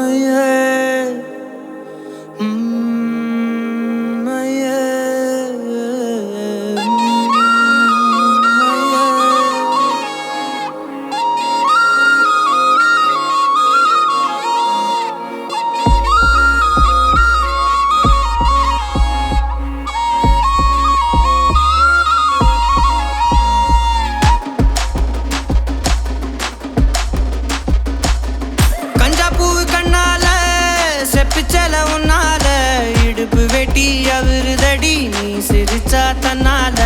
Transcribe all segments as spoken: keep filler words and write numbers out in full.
yeah. Mm, yeah. பிச்சல உன்னால இடுப்பு வெட்டி அவருதடி நீ சிரிச்சா தன்னால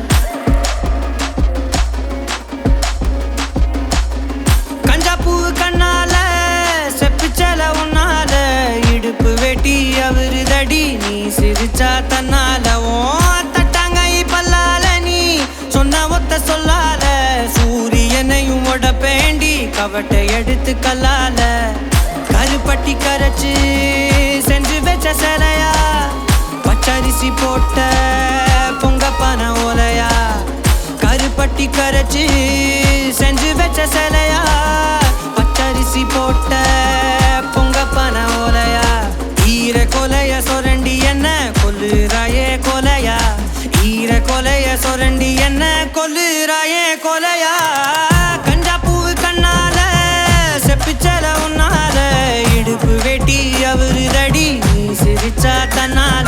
கஞ்சா பூ கண்ணால செப்பிச்சல உன்னால இடுப்பு வெட்டி அவருதடி நீ சிரிச்சா தன்னால ஓ தட்டாங்கை பல்லால நீ சொன்ன ஒத்த சொல்லால சூரியனையும் உடப்பேண்டி கவட்டை எடுத்து கல்லால கருப்பட்டி கரைச்சு செஞ்சு வச்ச சிலையா பச்சரிசி போட்ட பொங்க பன ஓலையா கருப்பட்டி கரைச்சு செஞ்சு வச்ச சிலையா பச்சரிசி போட்ட பொங்க பன ஓலையா ஈர கொலைய சொரண்டி என்ன கொல்லுறாயே கொலையா ஈர கொலைய சொரண்டி என்ன கொல்லுறாயே கொலையா கஞ்சா பூ கண்ணால செப்பிச்சல உன்னால இடுப்பு வெட்டி அவருதடி நீ சிரிச்சா தன்னால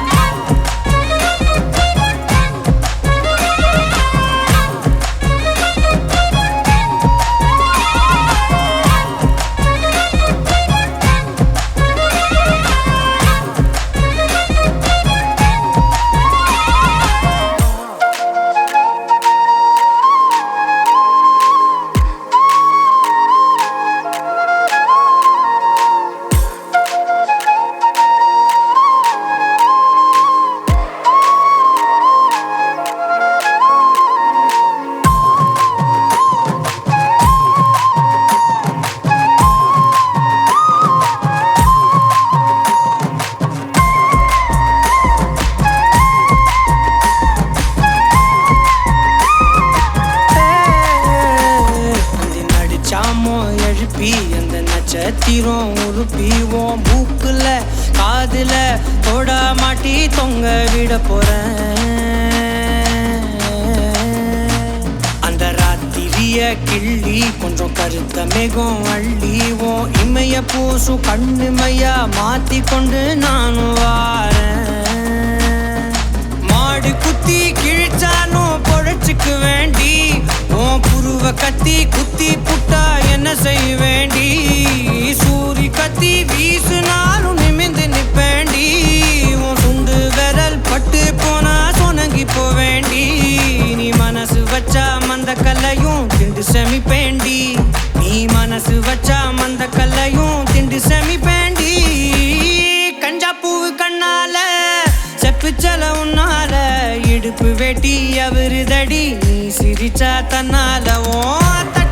எழுப்பி அந்த நட்சத்திரம் உருப்பிவோம் மூக்குல காதுல தொட மாட்டி தொங்க விட போறேன் அந்த ராத்திரிய கிள்ளி கொஞ்சம் கருத்த மேகம் அள்ளிவோம் இமைய பூசும் கண்ணு மையா மாத்தி கொண்டு நானும் வாரேன் மாடு குத்தி கிழிச்சாலும் பொழைச்சுக்கு வேண்டி உன் புருவ கத்தி குத்தி புட்டா என்ன செய்ய வேண்டி சூரி கத்தி வீசுனாலும் நிமிந்து நிப்பேண்டி உன் சுண்டு விரல் பட்டு போனா சொனங்கி போவேண்டி நீ மனசு வச்சா மந்த கல்லையும் திண்டு செமிப்பேண்டி நீ மனசு வச்சா மந்த கல்லையும் திண்டு செமிப்பேண்டி கஞ்சா பூவு கண்ணால செப்பிச்சல உன்னால இடுப்பு வெட்டி அவருதடி நீ சிரிச்சா தன்னால ஓ